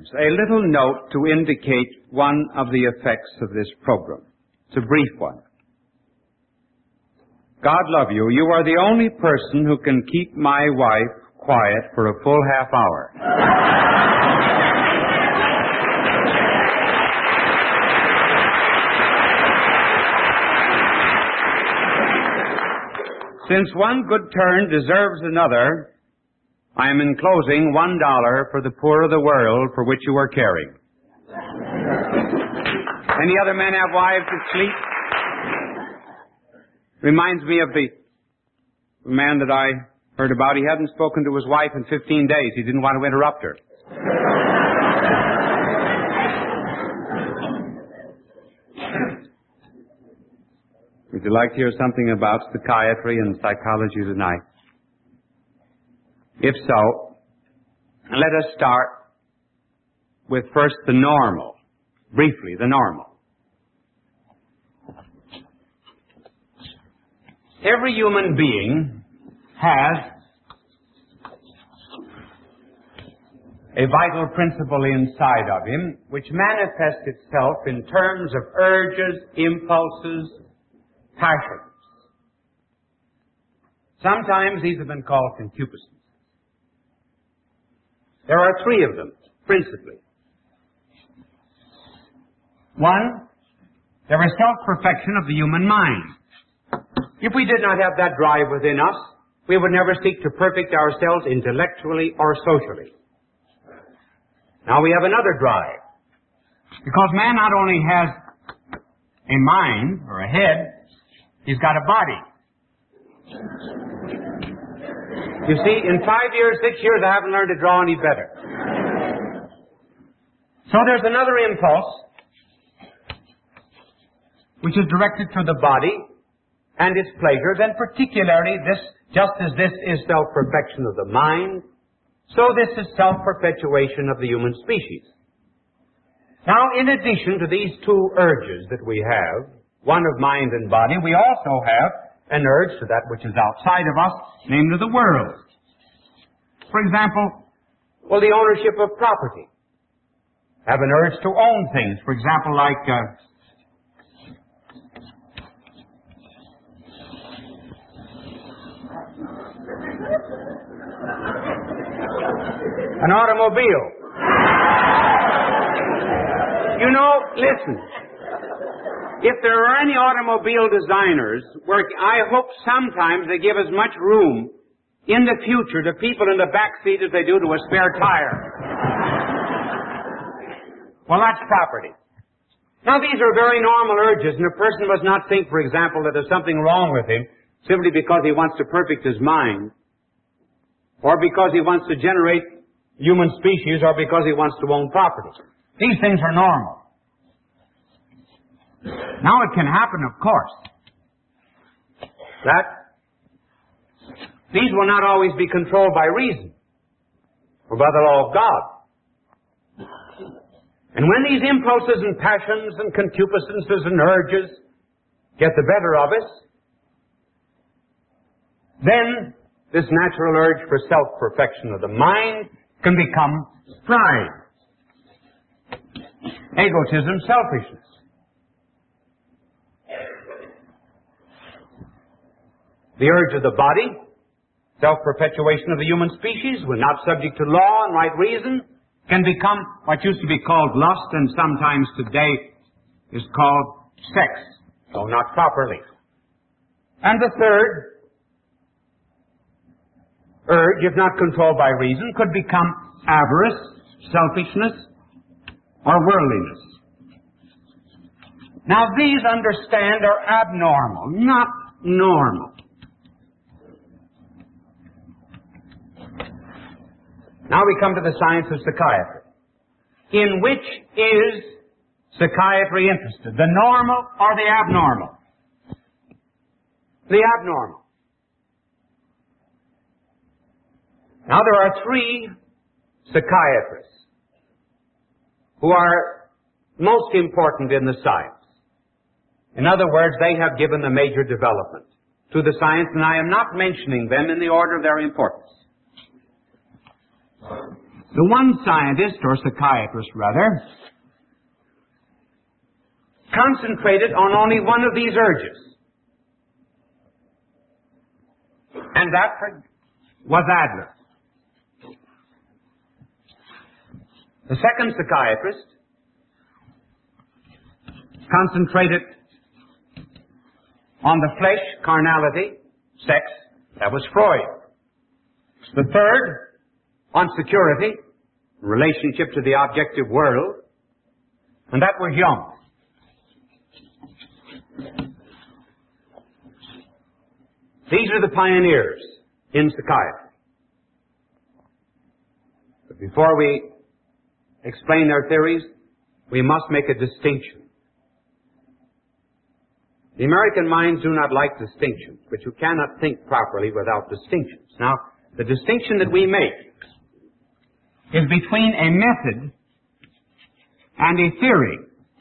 terms, a little note to indicate one of the effects of this program. It's a brief one. God love you. You are the only person who can keep my wife quiet for a full half hour. Since one good turn deserves another, I am enclosing $1 for the poor of the world for which you are caring. Any other men have wives that sleep? Reminds me of the man that I heard about. He hadn't spoken to his wife in 15 days. He didn't want to interrupt her. Would you like to hear something about psychiatry and psychology tonight? If so, let us start with first the normal. Briefly, the normal. Every human being has a vital principle inside of him which manifests itself in terms of urges, impulses, passions. Sometimes these have been called concupiscences. There are three of them, principally. One, there is self-perfection of the human mind. If we did not have that drive within us, we would never seek to perfect ourselves intellectually or socially. Now we have another drive. Because man not only has a mind or a head, he's got a body. You see, in 5 years, 6 years, I haven't learned to draw any better. So there's another impulse which is directed to the body and its pleasure, then particularly this, just as this is self-perfection of the mind, so this is self-perpetuation of the human species. Now, in addition to these two urges that we have, one of mind and body, we also have an urge to that which is outside of us, namely the world. For example, the ownership of property. Have an urge to own things. For example, like an automobile. You know, listen. If there are any automobile designers, I hope sometimes they give as much room in the future to people in the back seat as they do to a spare tire. Well, that's property. Now, these are very normal urges, and a person must not think, for example, that there's something wrong with him simply because he wants to perfect his mind, or because he wants to generate human species, or because he wants to own property. These things are normal. Now, it can happen, of course, that these will not always be controlled by reason or by the law of God. And when these impulses and passions and concupiscences and urges get the better of us, then this natural urge for self-perfection of the mind can become pride, egotism, selfishness. The urge of the body, self-perpetuation of the human species, when not subject to law and right reason, can become what used to be called lust, and sometimes today is called sex, though not properly. And the third urge, if not controlled by reason, could become avarice, selfishness, or worldliness. Now these, understand, are abnormal, not normal. Now we come to the science of psychiatry. In which is psychiatry interested? The normal or the abnormal? The abnormal. Now there are three psychiatrists who are most important in the science. In other words, they have given the major development to the science, and I am not mentioning them in the order of their importance. The one scientist, or psychiatrist rather, concentrated on only one of these urges. And that was Adler. The second psychiatrist concentrated on the flesh, carnality, sex. That was Freud. The third, on security, relationship to the objective world, and that was Jung. These are the pioneers in psychiatry. But before we explain their theories, we must make a distinction. The American minds do not like distinctions, but you cannot think properly without distinctions. Now, the distinction that we make is between a method and a theory.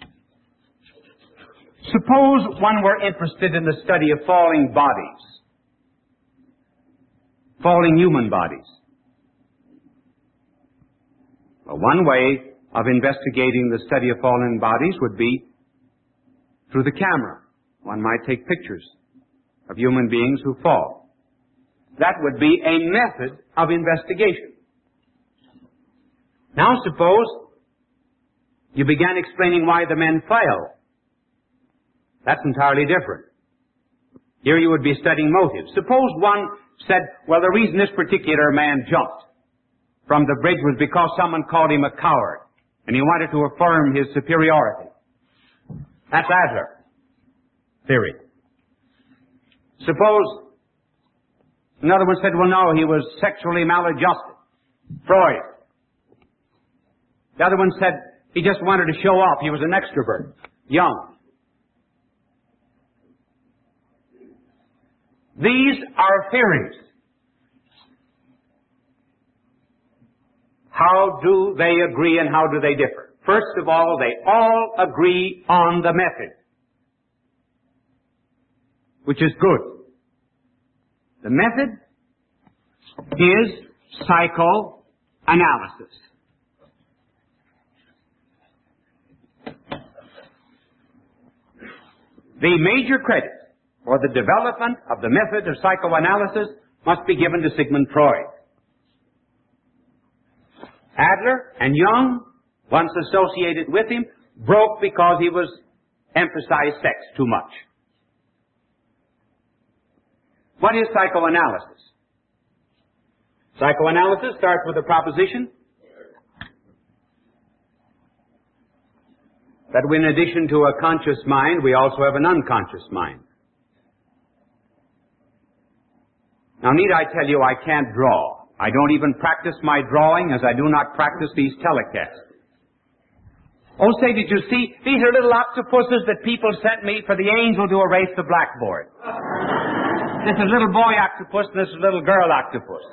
Suppose one were interested in the study of falling bodies, falling human bodies. Well, one way of investigating the study of fallen bodies would be through the camera. One might take pictures of human beings who fall. That would be a method of investigation. Now suppose you began explaining why the men fell. That's entirely different. Here you would be studying motives. Suppose one said, well, the reason this particular man jumped from the bridge was because someone called him a coward, and he wanted to affirm his superiority. That's Adler theory. Suppose another one said, well, no, he was sexually maladjusted. Freud. The other one said he just wanted to show off. He was an extrovert. Jung. These are theories. How do they agree and how do they differ? First of all, they all agree on the method, which is good. The method is psychoanalysis. The major credit for the development of the method of psychoanalysis must be given to Sigmund Freud. Adler and Jung, once associated with him, broke because he was emphasized sex too much. What is psychoanalysis? Psychoanalysis starts with the proposition that in addition to a conscious mind, we also have an unconscious mind. Now, need I tell you, I can't draw. I don't even practice my drawing as I do not practice these telecasts. Oh, say, did you see? These are little octopuses that people sent me for the angel to erase the blackboard. This is little boy octopus and this is little girl octopus.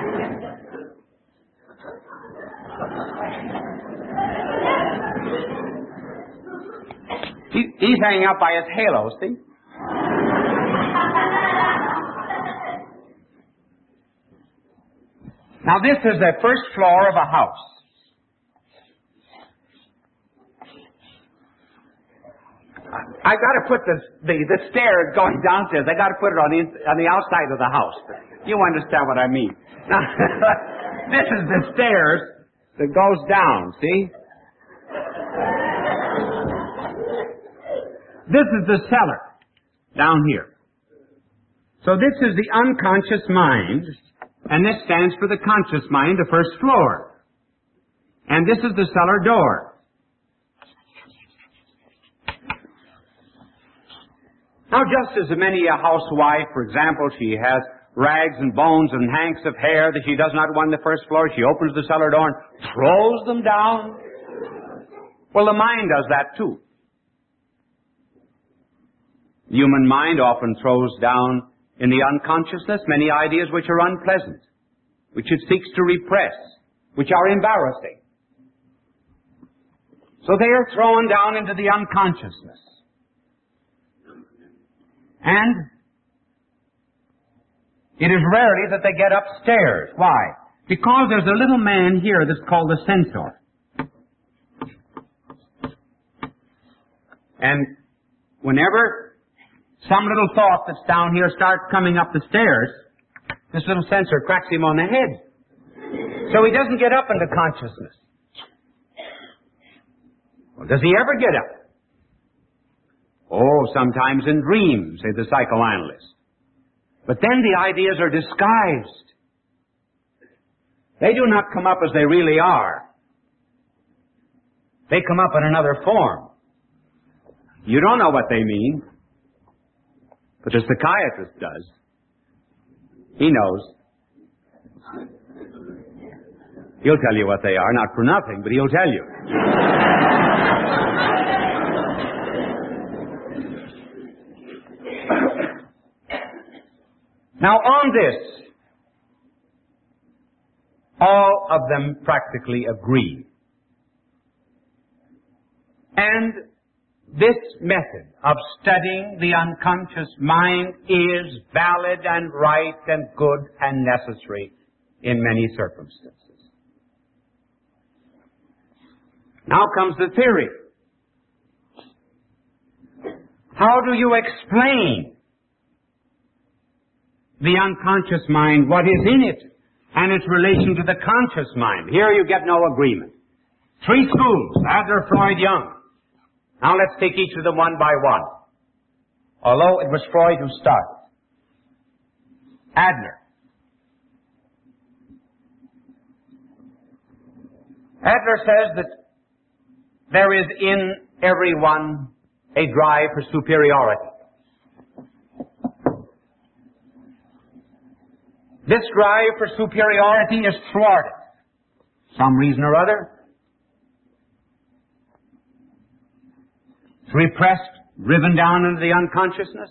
He's hanging out by his halo, see? Now this is the first floor of a house. I got to put the stairs going downstairs. I got to put it on the outside of the house. You understand what I mean? Now, this is the stairs that goes down. See? This is the cellar down here. So this is the unconscious mind, and this stands for the conscious mind, the first floor. And this is the cellar door. Now, just as many a housewife, for example, she has rags and bones and hanks of hair that she does not want on the first floor, she opens the cellar door and throws them down. Well, the mind does that too. The human mind often throws down in the unconsciousness many ideas which are unpleasant, which it seeks to repress, which are embarrassing. So they are thrown down into the unconsciousness. And it is rarely that they get upstairs. Why? Because there's a little man here that's called the censor. And whenever some little thought that's down here starts coming up the stairs, this little censor cracks him on the head. So he doesn't get up into consciousness. Well, does he ever get up? Oh, sometimes in dreams, say the psychoanalyst. But then the ideas are disguised. They do not come up as they really are. They come up in another form. You don't know what they mean, but the psychiatrist does. He knows. He'll tell you what they are, not for nothing, but he'll tell you. Now on this, all of them practically agree. And this method of studying the unconscious mind is valid and right and good and necessary in many circumstances. Now comes the theory. How do you explain the unconscious mind, what is in it, and its relation to the conscious mind? Here you get no agreement. Three schools, Adler, Freud, Jung. Now let's take each of them one by one. Although it was Freud who started. Adler. Adler says that there is in everyone a drive for superiority. This drive for superiority is thwarted, some reason or other. It's repressed, driven down into the unconsciousness.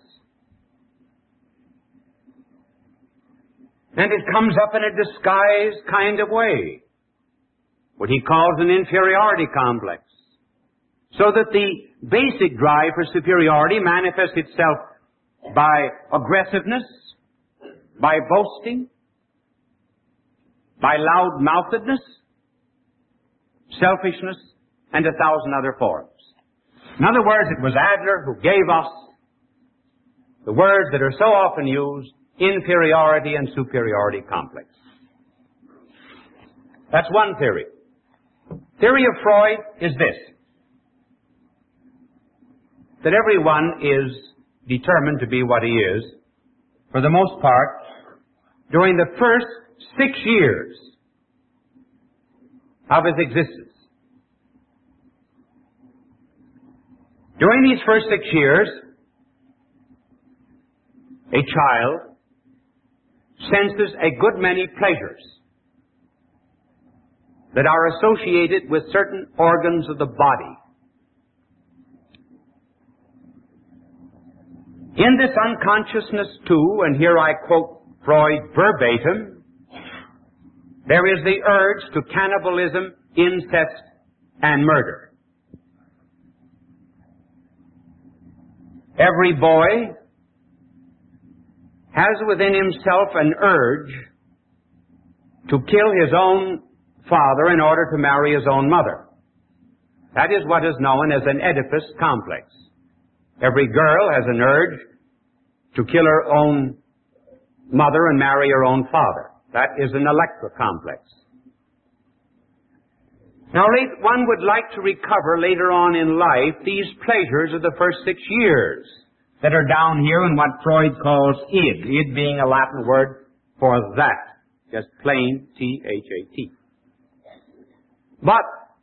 And it comes up in a disguised kind of way, what he calls an inferiority complex. So that the basic drive for superiority manifests itself by aggressiveness, by boasting, by loud-mouthedness, selfishness, and 1,000 other forms. In other words, it was Adler who gave us the words that are so often used, inferiority and superiority complex. That's one theory. Theory of Freud is this, that everyone is determined to be what he is, for the most part, during the first 6 years of his existence. During these first 6 years, a child senses a good many pleasures that are associated with certain organs of the body. In this unconsciousness too, and here I quote Freud verbatim, there is the urge to cannibalism, incest, and murder. Every boy has within himself an urge to kill his own father in order to marry his own mother. That is what is known as an Oedipus complex. Every girl has an urge to kill her own mother and marry her own father. That is an Electra complex. Now, one would like to recover later on in life these pleasures of the first 6 years that are down here in what Freud calls id, id being a Latin word for that, just plain T-H-A-T. But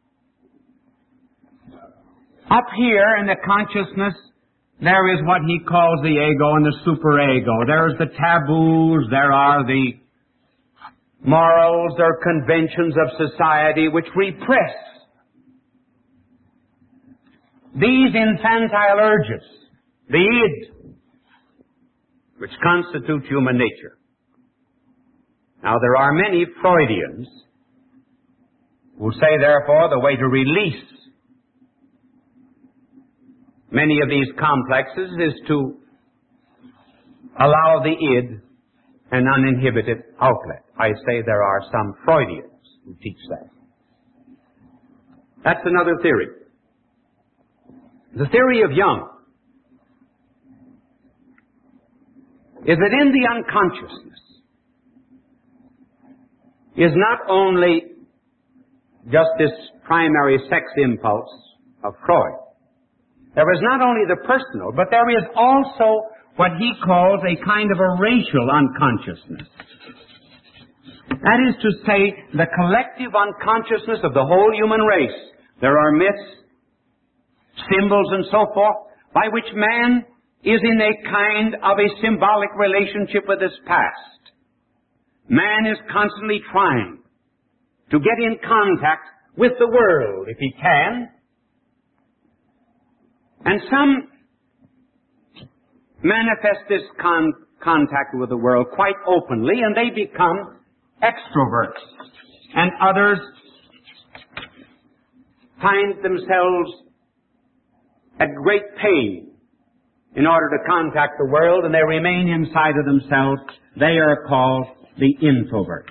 up here in the consciousness, there is what he calls the ego and the superego. There's the taboos, there are the morals or conventions of society which repress these infantile urges, the id, which constitute human nature. Now, there are many Freudians who say, therefore, the way to release many of these complexes is to allow the id an uninhibited outlet. I say there are some Freudians who teach that. That's another theory. The theory of Jung is that in the unconsciousness is not only just this primary sex impulse of Freud. There is not only the personal, but there is also what he calls a kind of a racial unconsciousness. That is to say, the collective unconsciousness of the whole human race. There are myths, symbols, and so forth, by which man is in a kind of a symbolic relationship with his past. Man is constantly trying to get in contact with the world, if he can. And some manifest this contact with the world quite openly, and they become extroverts. And others find themselves at great pain in order to contact the world, and they remain inside of themselves. They are called the introverts.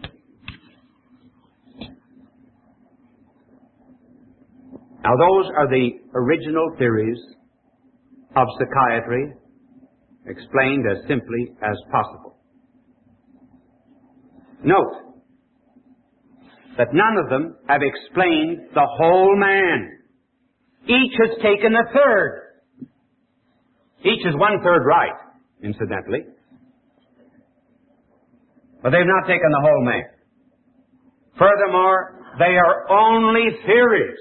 Now, those are the original theories of psychiatry, explained as simply as possible. Note that none of them have explained the whole man. Each has taken a third. Each is 1/3 right, incidentally. But they've not taken the whole man. Furthermore, they are only theories.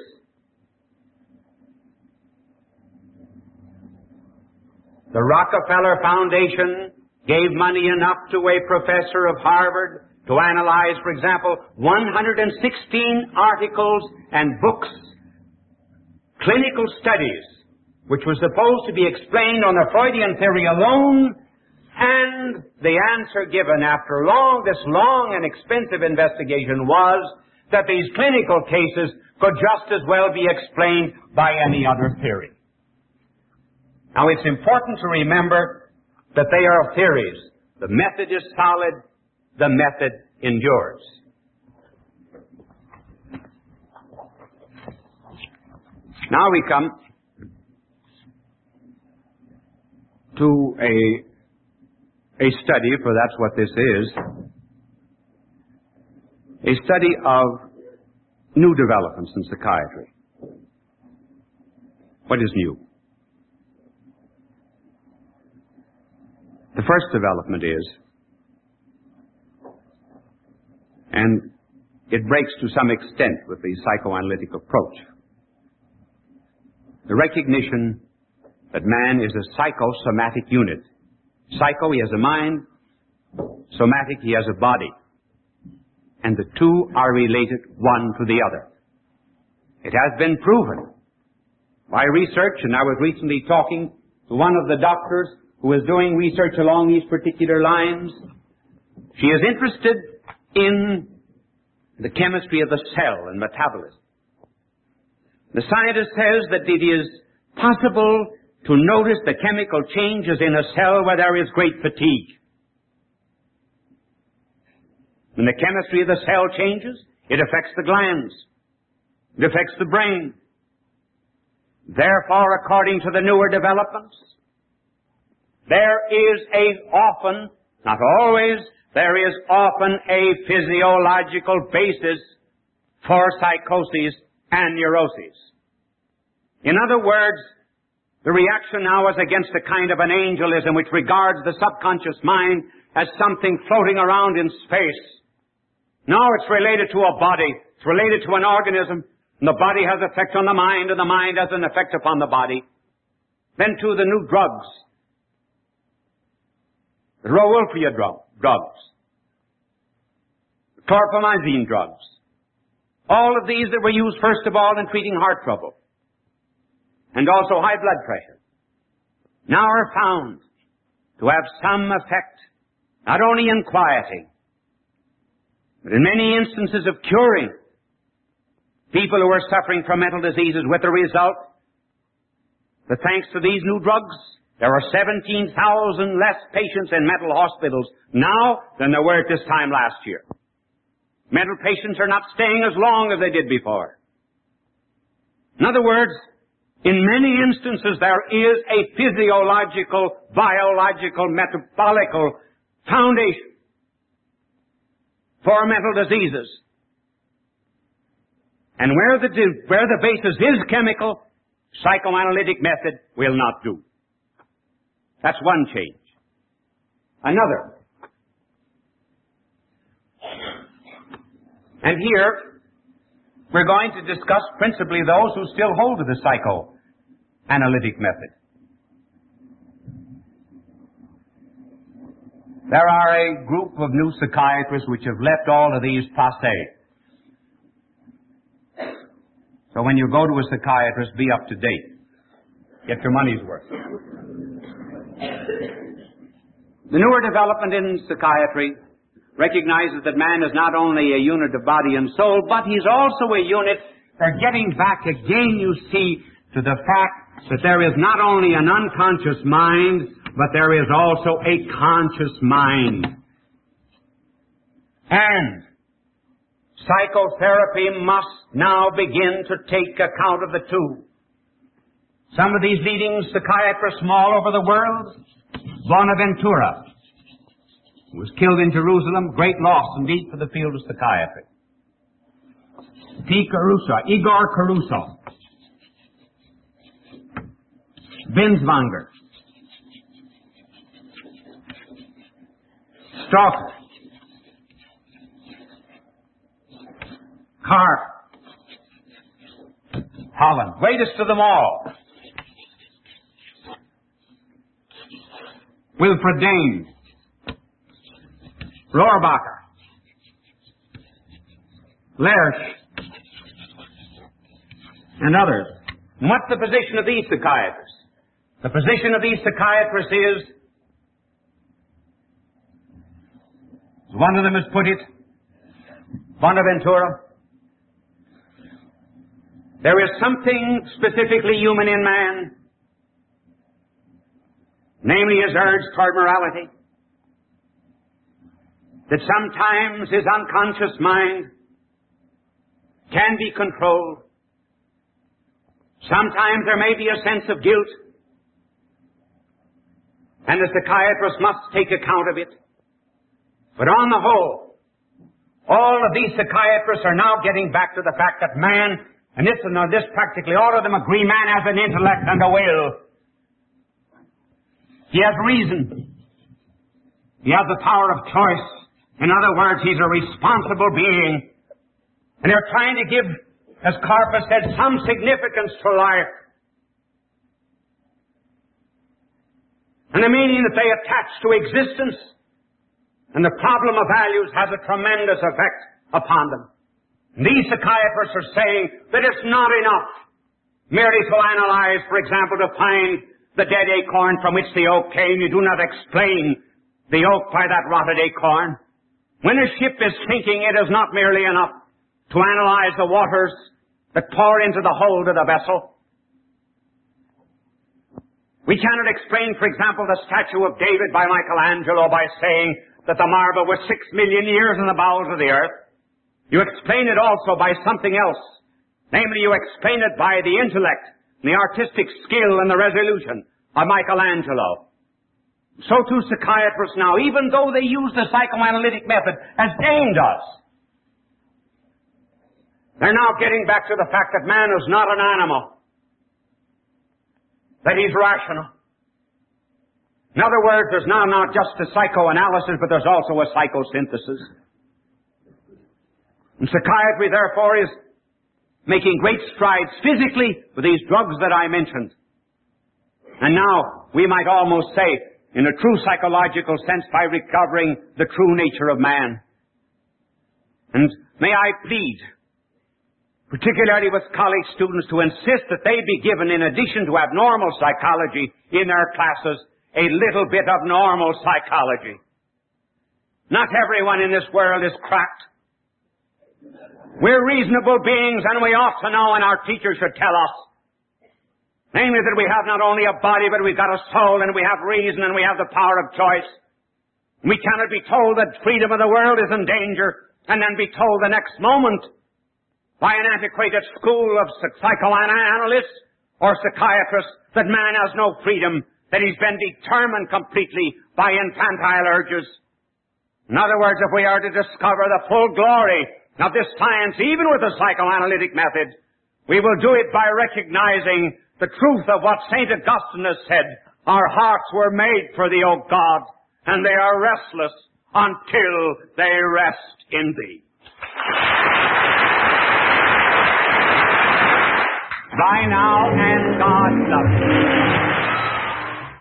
The Rockefeller Foundation gave money enough to a professor of Harvard to analyze, for example, 116 articles and books, clinical studies, which were supposed to be explained on the Freudian theory alone, and the answer given after this long and expensive investigation was that these clinical cases could just as well be explained by any other theory. Now, it's important to remember that they are theories. The method is solid. The method endures. Now we come to a study, for that's what this is, a study of new developments in psychiatry. What is new? The first development is, and it breaks to some extent with the psychoanalytic approach, the recognition that man is a psychosomatic unit. Psycho, he has a mind. Somatic, he has a body. And the two are related one to the other. It has been proven by research, and I was recently talking to one of the doctors who is doing research along these particular lines. She is interested in the chemistry of the cell and metabolism. The scientist says that it is possible to notice the chemical changes in a cell where there is great fatigue. When the chemistry of the cell changes, it affects the glands. It affects the brain. Therefore, according to the newer developments, there is often, not always, there is often a physiological basis for psychoses and neuroses. In other words, the reaction now is against a kind of an angelism which regards the subconscious mind as something floating around in space. No, it's related to a body. It's related to an organism. And the body has effect on the mind, and the mind has an effect upon the body. Then to the new drugs. The Rauwolfia drugs. The torpamazine drugs. All of these that were used first of all in treating heart trouble. And also high blood pressure. Now are found to have some effect, not only in quieting, but in many instances of curing people who are suffering from mental diseases, with the result that thanks to these new drugs, There are 17,000 less patients in mental hospitals now than there were at this time last year. Mental patients are not staying as long as they did before. In other words, in many instances there is a physiological, biological, metabolical foundation for mental diseases. And where the basis is chemical, psychoanalytic method will not do. That's one change. Another. And here, we're going to discuss principally those who still hold to the psychoanalytic method. There are a group of new psychiatrists which have left all of these passé. So when you go to a psychiatrist, be up to date. Get your money's worth. The newer development in psychiatry recognizes that man is not only a unit of body and soul, but he's also a unit. They're getting back again, you see, to the fact that there is not only an unconscious mind, but there is also a conscious mind. And psychotherapy must now begin to take account of the two. Some of these leading psychiatrists from all over the world, Bonaventura, who was killed in Jerusalem, great loss indeed for the field of psychiatry. Igor Caruso, Binswanger, Stalker, Carr, Holland, greatest of them all. Wilfred Dane, Rohrbacher, Lersch, and others. And what's the position of these psychiatrists? The position of these psychiatrists is, as one of them has put it, Bonaventura, there is something specifically human in man, namely his urge toward morality, that sometimes his unconscious mind can be controlled. Sometimes there may be a sense of guilt, and the psychiatrist must take account of it. But on the whole, all of these psychiatrists are now getting back to the fact that man, and this practically all of them agree, man has an intellect and a will. He has reason. He has the power of choice. In other words, he's a responsible being. And they're trying to give, as Carper said, some significance to life. And the meaning that they attach to existence and the problem of values has a tremendous effect upon them. And these psychiatrists are saying that it's not enough merely to analyze, for example, to find the dead acorn from which the oak came. You do not explain the oak by that rotted acorn. When a ship is sinking, it is not merely enough to analyze the waters that pour into the hold of the vessel. We cannot explain, for example, the statue of David by Michelangelo by saying that the marble was 6 million years in the bowels of the earth. You explain it also by something else. Namely, you explain it by the intellect, the artistic skill and the resolution of Michelangelo. So too psychiatrists now, even though they use the psychoanalytic method as Dane does, they're now getting back to the fact that man is not an animal, that he's rational. In other words, there's now not just a psychoanalysis, but there's also a psychosynthesis. And psychiatry, therefore, is making great strides physically with these drugs that I mentioned. And now, we might almost say, in a true psychological sense, by recovering the true nature of man. And may I plead, particularly with college students, to insist that they be given, in addition to abnormal psychology in their classes, a little bit of normal psychology. Not everyone in this world is cracked. We're reasonable beings, and we ought to know, and our teachers should tell us, Namely that we have not only a body, but we've got a soul, and we have reason, and we have the power of choice. We cannot be told that freedom of the world is in danger, and then be told the next moment by an antiquated school of psychoanalysts or psychiatrists that man has no freedom, that he's been determined completely by infantile urges. In other words, if we are to discover the full glory of this science, even with the psychoanalytic method, we will do it by recognizing the truth of what St. Augustine has said. Our hearts were made for thee, O God, and they are restless until they rest in thee. By now and God love.